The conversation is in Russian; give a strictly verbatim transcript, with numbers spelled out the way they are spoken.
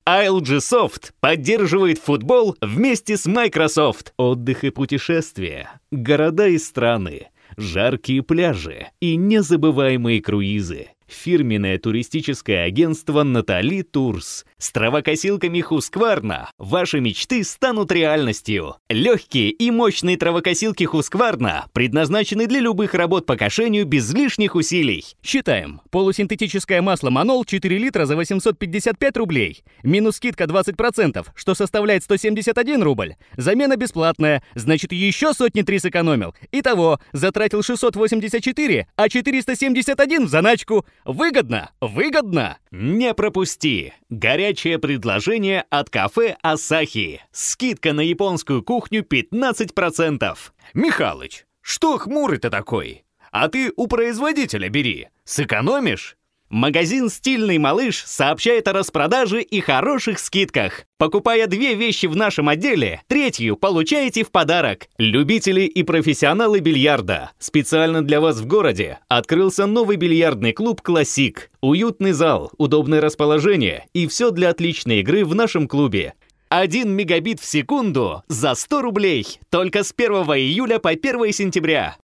эй эл джи Soft поддерживает футбол вместе с Microsoft. Отдых и путешествия, города и страны, жаркие пляжи и незабываемые круизы. Фирменное туристическое агентство «Натали Турс». С травокосилками Husqvarna ваши мечты станут реальностью. Легкие и мощные травокосилки Husqvarna предназначены для любых работ по кошению без лишних усилий. Считаем. Полусинтетическое масло Манол четыре литра за восемьсот пятьдесят пять рублей. Минус скидка двадцать процентов, что составляет сто семьдесят один рубль. Замена бесплатная, значит еще сотни три сэкономил. Итого, затратил шестьсот восемьдесят четыре, а четыреста семьдесят один в заначку. Выгодно! Выгодно! Не пропусти! Горячее предложение от кафе «Асахи». Скидка на японскую кухню пятнадцать процентов. Михалыч, что хмурый-то такой? А ты у производителя бери. Сэкономишь? Магазин «Стильный малыш» сообщает о распродаже и хороших скидках. Покупая две вещи в нашем отделе, третью получаете в подарок. Любители и профессионалы бильярда. Специально для вас в городе открылся новый бильярдный клуб «Классик». Уютный зал, удобное расположение и все для отличной игры в нашем клубе. один мегабит в секунду за сто рублей. Только с первого июля по первое сентября.